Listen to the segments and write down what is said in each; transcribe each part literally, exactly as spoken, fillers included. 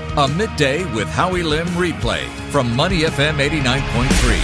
A midday with Howie Lim replay from Money F M eighty-nine point three.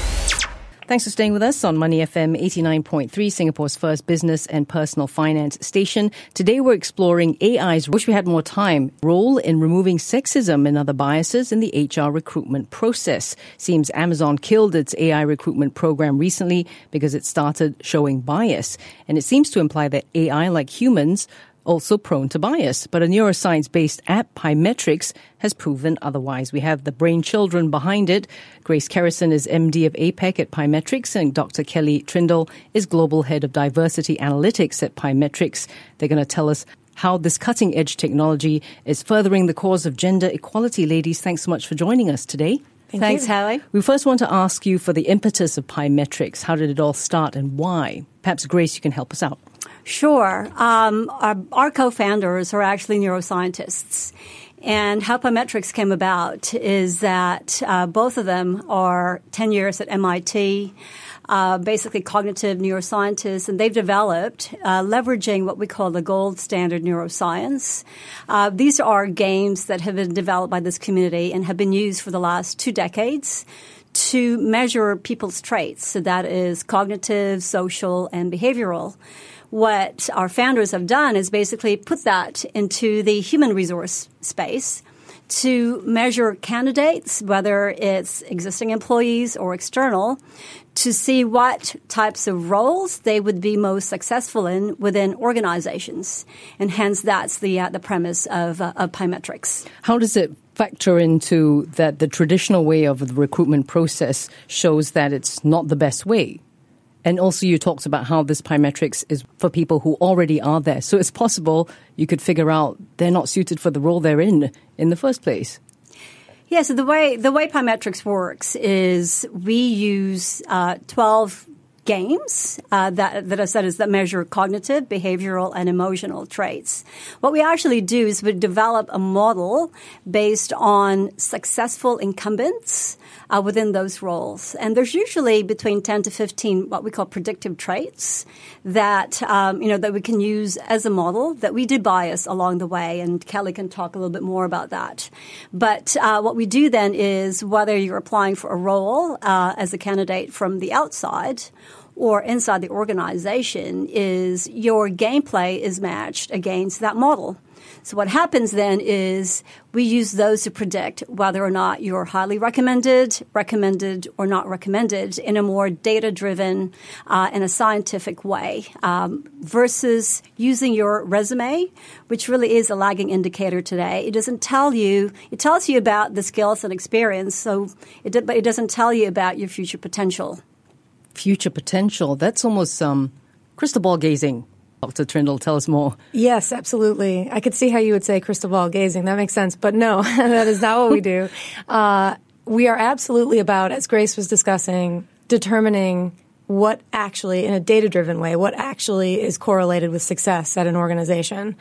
Thanks for staying with us on Money F M eighty-nine point three, Singapore's first business and personal finance station. Today we're exploring A I's, wish we had more time, role in removing sexism and other biases in the H R recruitment process. Seems Amazon killed its A I recruitment program recently because it started showing bias. And it seems to imply that A I, like humans, also prone to bias. But a neuroscience-based app, Pymetrics, has proven otherwise. We have the brain children behind it. Grace Kerrison is M D of A P E C at Pymetrics, and Doctor Kelly Trindle is Global Head of Diversity Analytics at Pymetrics. They're going to tell us how this cutting-edge technology is furthering the cause of gender equality. Ladies, thanks so much for joining us today. Thank Thanks, you. Howie. We first want to ask you for the impetus of Pymetrics. How did it all start and why? Perhaps, Grace, you can help us out. Sure. Um, our, our co-founders are actually neuroscientists. And how Pymetrics came about is that uh, both of them are ten years at M I T, uh, basically cognitive neuroscientists, and they've developed, uh, leveraging what we call the gold standard neuroscience. Uh, these are games that have been developed by this community and have been used for the last two decades to measure people's traits. So that is cognitive, social, and behavioral. What our founders have done is basically put that into the human resource space to measure candidates, whether it's existing employees or external, to see what types of roles they would be most successful in within organizations. And hence, that's the uh, the premise of, uh, of Pymetrics. How does it factor into that the traditional way of the recruitment process shows that it's not the best way? And also you talked about how this Pymetrics is for people who already are there. So it's possible you could figure out they're not suited for the role they're in in the first place. Yeah, so the way the way Pymetrics works is we use uh, twelve games uh, that, that I said is that measure cognitive, behavioral, and emotional traits. What we actually do is we develop a model based on successful incumbents uh, within those roles. And there's usually between ten to fifteen what we call predictive traits that, um, you know, that we can use as a model that we do bias along the way. And Kelly can talk a little bit more about that. But uh, what we do then is whether you're applying for a role uh, as a candidate from the outside or inside the organization, is your gameplay is matched against that model. So what happens then is we use those to predict whether or not you're highly recommended, recommended, or not recommended in a more data-driven uh, and a scientific way um, versus using your resume, which really is a lagging indicator today. It doesn't tell you – it tells you about the skills and experience, so it, but it doesn't tell you about your future potential. Future potential. That's almost um, crystal ball gazing. Doctor Trindle, tell us more. Yes, absolutely. I could see how you would say crystal ball gazing. That makes sense. But no, that is not what we do. Uh, we are absolutely about, as Grace was discussing, determining what actually, in a data-driven way, what actually is correlated with success at an organization.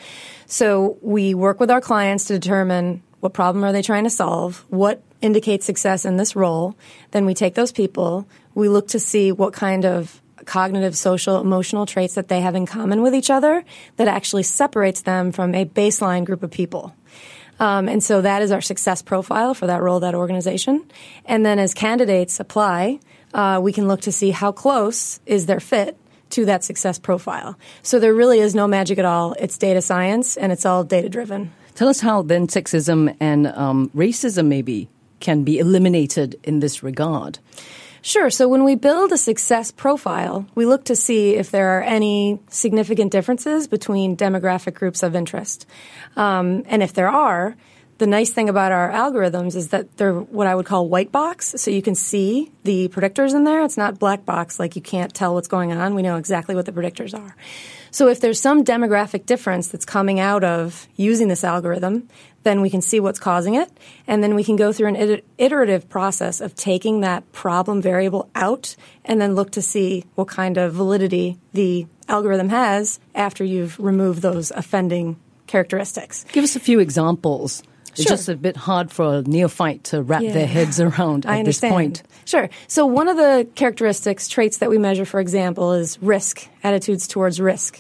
So we work with our clients to determine what problem are they trying to solve, what indicates success in this role. Then we take those people, we look to see what kind of cognitive, social, emotional traits that they have in common with each other that actually separates them from a baseline group of people. Um, and so that is our success profile for that role, that organization. And then as candidates apply, uh, we can look to see how close is their fit to that success profile. So there really is no magic at all. It's data science, and it's all data-driven. Tell us how then sexism and um, racism maybe can be eliminated in this regard. Sure. So when we build a success profile, we look to see if there are any significant differences between demographic groups of interest. Um, and if there are, the nice thing about our algorithms is that they're what I would call white box. So you can see the predictors in there. It's not black box, like you can't tell what's going on. We know exactly what the predictors are. So if there's some demographic difference that's coming out of using this algorithm, then we can see what's causing it. And then we can go through an iterative process of taking that problem variable out and then look to see what kind of validity the algorithm has after you've removed those offending characteristics. Give us a few examples. It's Sure. just a bit hard for a neophyte to wrap Yeah. their heads around at I this understand. point. Sure. So one of the characteristics, traits that we measure, for example, is risk, attitudes towards risk.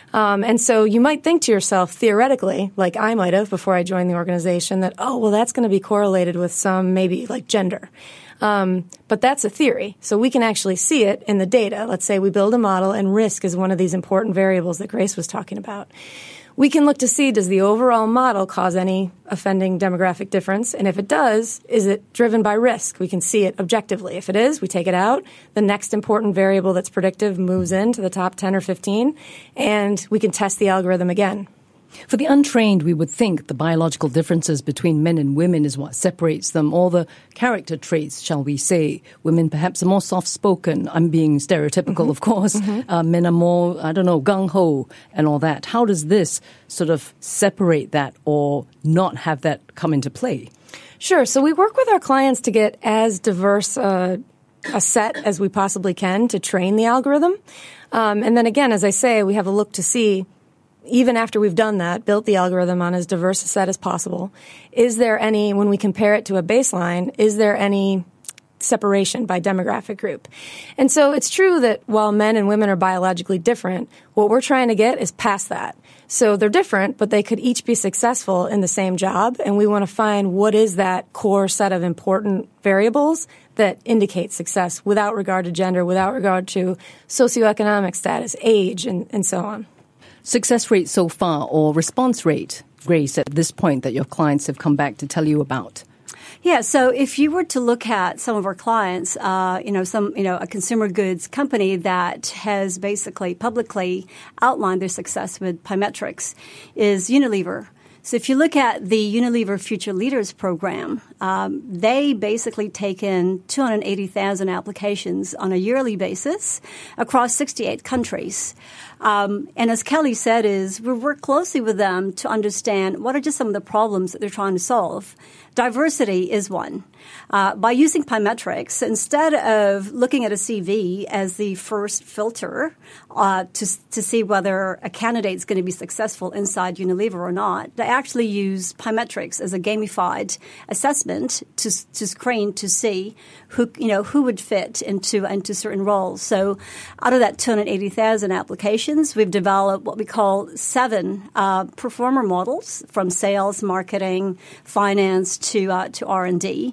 Um, and so you might think to yourself, theoretically, like I might have before I joined the organization, that, oh, well, that's going to be correlated with some maybe like gender. Um, but that's a theory. So we can actually see it in the data. Let's say we build a model and risk is one of these important variables that Grace was talking about. We can look to see, does the overall model cause any offending demographic difference? And if it does, is it driven by risk? We can see it objectively. If it is, we take it out. The next important variable that's predictive moves into the top ten or fifteen, and we can test the algorithm again. For the untrained, we would think the biological differences between men and women is what separates them, or the character traits, shall we say. Women perhaps are more soft-spoken. I'm being stereotypical, mm-hmm. of course. Mm-hmm. Uh, men are more, I don't know, gung-ho and all that. How does this sort of separate that or not have that come into play? Sure. So we work with our clients to get as diverse uh, a set as we possibly can to train the algorithm. Um, and then again, as I say, we have a look to see, even after we've done that, built the algorithm on as diverse a set as possible, is there any, when we compare it to a baseline, is there any separation by demographic group? And so it's true that while men and women are biologically different, what we're trying to get is past that. So they're different, but they could each be successful in the same job, and we want to find what is that core set of important variables that indicate success without regard to gender, without regard to socioeconomic status, age, and, and so on. Success rate so far, or response rate, Grace, at this point that your clients have come back to tell you about? Yeah, so if you were to look at some of our clients, uh, you know, some, you know, a consumer goods company that has basically publicly outlined their success with Pymetrics is Unilever. So if you look at the Unilever Future Leaders program, um, they basically take in two hundred eighty thousand applications on a yearly basis across sixty-eight countries. Um, and as Kelly said, is we work closely with them to understand what are just some of the problems that they're trying to solve. Diversity is one. Uh, by using Pymetrics, instead of looking at a C V as the first filter uh, to to see whether a candidate is going to be successful inside Unilever or not, they actually use Pymetrics as a gamified assessment to to screen to see who you know who would fit into into certain roles. So, out of that two hundred eighty thousand applications, we've developed what we call seven uh, performer models, from sales, marketing, finance to uh, to R and D.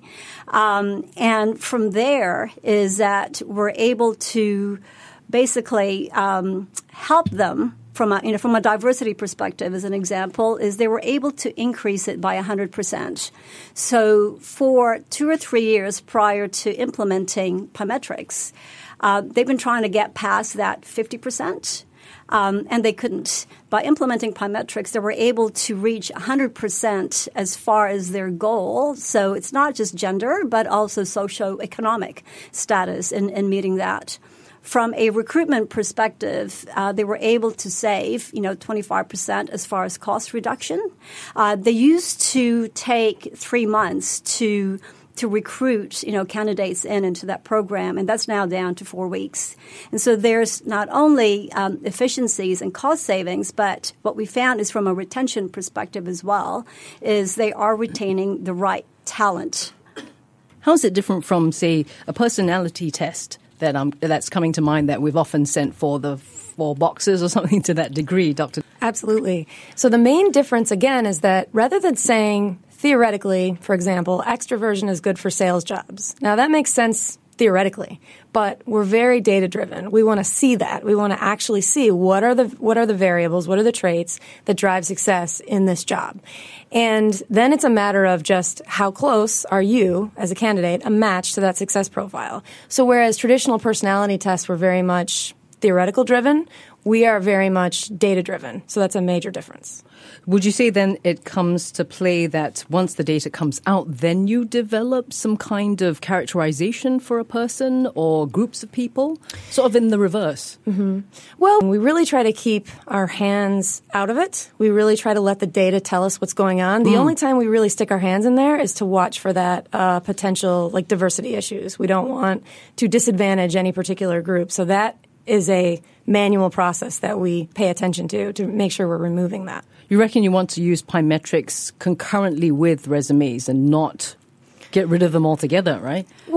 Um, and from there is that we're able to basically um, help them from a, you know, from a diversity perspective, as an example, is they were able to increase it by one hundred percent. So for two or three years prior to implementing Pymetrics, uh, they've been trying to get past that fifty percent. Um, and they couldn't. By implementing Pymetrics, they were able to reach one hundred percent as far as their goal. So it's not just gender, but also socioeconomic status in, in meeting that. From a recruitment perspective, uh, they were able to save, you know, twenty-five percent as far as cost reduction. Uh, they used to take three months to to recruit, you know, candidates in into that program, and that's now down to four weeks. And so there's not only um, efficiencies and cost savings, but what we found is from a retention perspective as well, is they are retaining the right talent. How is it different from, say, a personality test that um, that's coming to mind that we've often sent for the four boxes or something to that degree, Doctor? Absolutely. So the main difference, again, is that rather than saying, theoretically, for example, extroversion is good for sales jobs. Now, that makes sense theoretically, but we're very data-driven. We want to see that. We want to actually see what are the what are the variables, what are the traits that drive success in this job. And then it's a matter of just how close are you, as a candidate, a match to that success profile. So whereas traditional personality tests were very much theoretical driven, we are very much data driven. So that's a major difference. Would you say then it comes to play that once the data comes out, then you develop some kind of characterization for a person or groups of people? Sort of in the reverse. Mm-hmm. Well, we really try to keep our hands out of it. We really try to let the data tell us what's going on. The mm. only time we really stick our hands in there is to watch for that uh, potential like diversity issues. We don't want to disadvantage any particular group. So that is a manual process that we pay attention to to make sure we're removing that. You reckon you want to use Pymetrics concurrently with resumes and not get rid of them altogether, right? Well,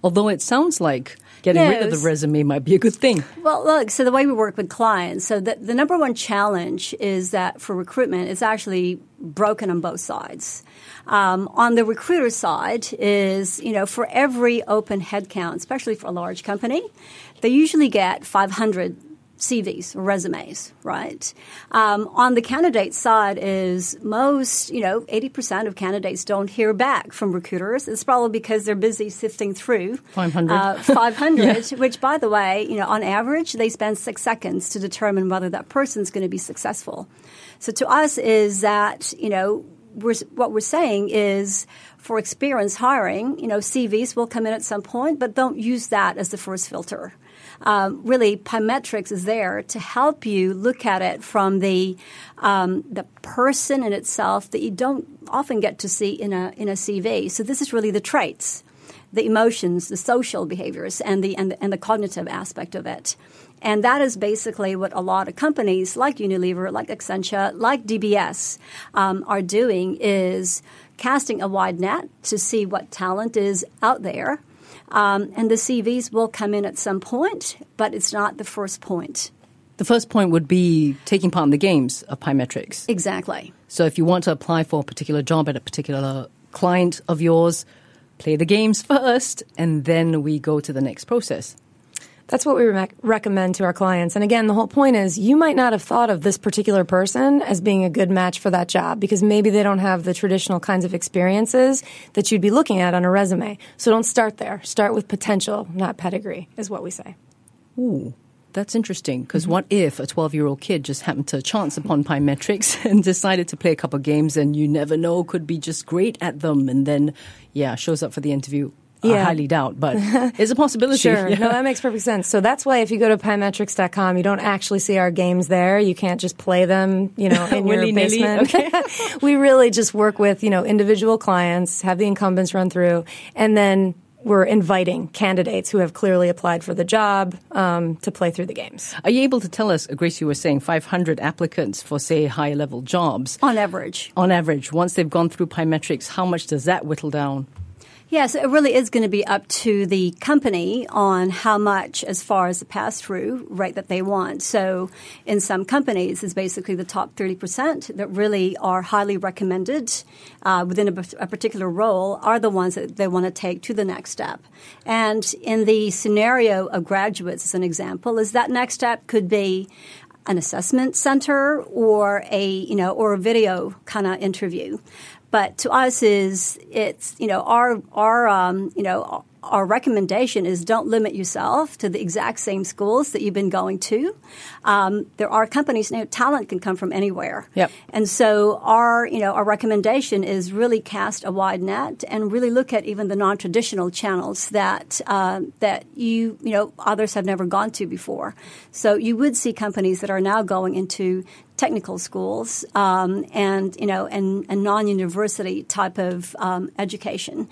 Although it sounds like getting yes. rid of the resume might be a good thing. Well, look, so the way we work with clients, so the, the number one challenge is that for recruitment, it's actually broken on both sides. Um, on the recruiter side is, you know, for every open headcount, especially for a large company, they usually get five hundred C Vs or resumes, right? Um, on the candidate side is most, you know, eighty percent of candidates don't hear back from recruiters. It's probably because they're busy sifting through five hundred, uh, five hundred yeah. which, by the way, you know, on average, they spend six seconds to determine whether that person's going to be successful. So to us is that, you know, we're, what we're saying is for experience hiring, you know, C Vs will come in at some point, but don't use that as the first filter. Um, really, Pymetrics is there to help you look at it from the um, the person in itself that you don't often get to see in a in a C V. So this is really the traits, the emotions, the social behaviors, and the and the, and the cognitive aspect of it. And that is basically what a lot of companies like Unilever, like Accenture, like D B S um, are doing, is casting a wide net to see what talent is out there. Um, and the C Vs will come in at some point, but it's not the first point. The first point would be taking part in the games of Pymetrics. Exactly. So if you want to apply for a particular job at a particular client of yours, play the games first, and then we go to the next process. That's what we re- recommend to our clients. And again, the whole point is you might not have thought of this particular person as being a good match for that job because maybe they don't have the traditional kinds of experiences that you'd be looking at on a resume. So don't start there. Start with potential, not pedigree, is what we say. Ooh, that's interesting. Because Mm-hmm. what if a twelve-year-old kid just happened to chance upon Pymetrics and decided to play a couple of games and you never know, could be just great at them and then, yeah, shows up for the interview? Yeah. I highly doubt, but it's a possibility. Sure. Yeah. No, that makes perfect sense. So that's why if you go to pymetrics dot com, you don't actually see our games there. You can't just play them, you know, in your basement. Okay. We really just work with, you know, individual clients, have the incumbents run through, and then we're inviting candidates who have clearly applied for the job um, to play through the games. Are you able to tell us, Grace, you were saying five hundred applicants for, say, high-level jobs. On average. On average. Once they've gone through Pymetrics, how much does that whittle down? Yes, it really is going to be up to the company on how much as far as the pass-through rate that they want. So in some companies, it's basically the top thirty percent that really are highly recommended uh, within a, a particular role are the ones that they want to take to the next step. And in the scenario of graduates, as an example, is that next step could be an assessment center or a, you know, or a video kind of interview. But to us is it's, you know, our, our um, you know, our recommendation is don't limit yourself to the exact same schools that you've been going to. Um, there are companies, you know, talent can come from anywhere. Yep. And so our, you know, our recommendation is really cast a wide net and really look at even the non-traditional channels that, uh, that you, you know, others have never gone to before. So you would see companies that are now going into technical schools um, and, you know, and, and non-university type of um, education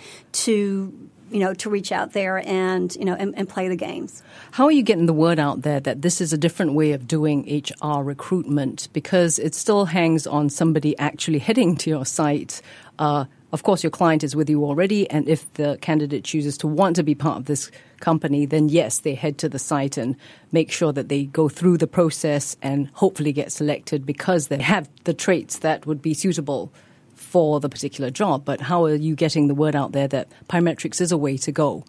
to, you know, to reach out there and, you know, and, and play the games. How are you getting the word out there that this is a different way of doing H R recruitment? Because it still hangs on somebody actually heading to your site. Uh, of course, your client is with you already, and if the candidate chooses to want to be part of this company, then yes, they head to the site and make sure that they go through the process and hopefully get selected because they have the traits that would be suitable for the particular job. But how are you getting the word out there that Pymetrics is a way to go?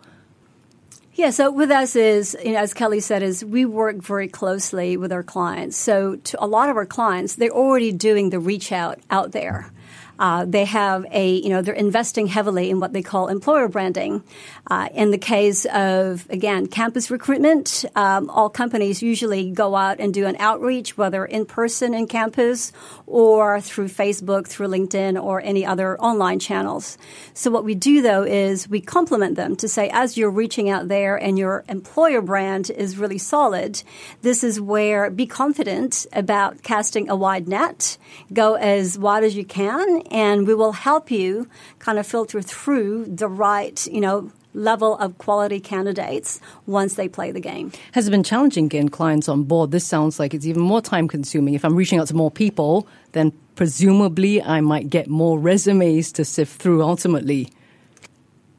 Yeah, so with us is, you know, as Kelly said, is we work very closely with our clients. So to a lot of our clients, they're already doing the reach out out there. Uh, they have a, you know, they're investing heavily in what they call employer branding. Uh, in the case of, again, campus recruitment, um, all companies usually go out and do an outreach, whether in person in campus or through Facebook, through LinkedIn, or any other online channels. So what we do, though, is we complement them to say, as you're reaching out there and your employer brand is really solid, this is where be confident about casting a wide net, go as wide as you can, and we will help you kind of filter through the right, you know, level of quality candidates once they play the game. Has it been challenging getting clients on board? This sounds like it's even more time consuming. If I'm reaching out to more people, then presumably I might get more resumes to sift through ultimately.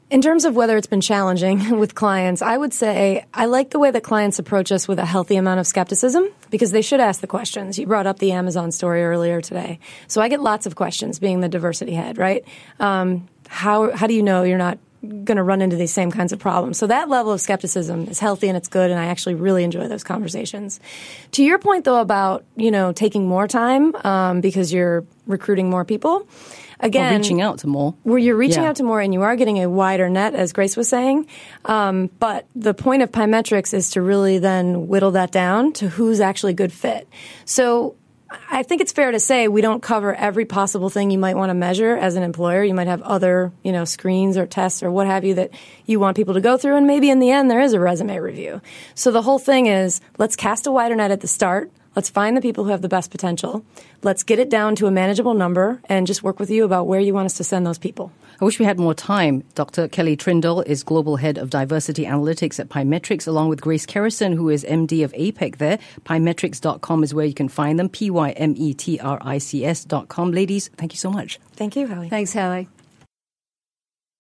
In terms of whether it's been challenging with clients, I would say I like the way that clients approach us with a healthy amount of skepticism because they should ask the questions. You brought up the Amazon story earlier today. So I get lots of questions being the diversity head, right? Um, how how do you know you're not going to run into these same kinds of problems? So that level of skepticism is healthy and it's good, and I actually really enjoy those conversations. To your point, though, about, you know, taking more time um, because you're recruiting more people, again, or reaching out to more. Where you're reaching yeah. out to more and you are getting a wider net, as Grace was saying. Um, but the point of Pymetrics is to really then whittle that down to who's actually a good fit. So I think it's fair to say we don't cover every possible thing you might want to measure as an employer. You might have other, you know, screens or tests or what have you that you want people to go through. And maybe in the end there is a resume review. So the whole thing is let's cast a wider net at the start. Let's find the people who have the best potential. Let's get it down to a manageable number and just work with you about where you want us to send those people. I wish we had more time. Doctor Kelly Trindle is Global Head of Diversity Analytics at Pymetrics, along with Grace Kerrison, who is M D of APEC there. Pymetrics dot com is where you can find them, P Y M E T R I C S dot com. Ladies, thank you so much. Thank you, Hallie. Thanks, Hallie.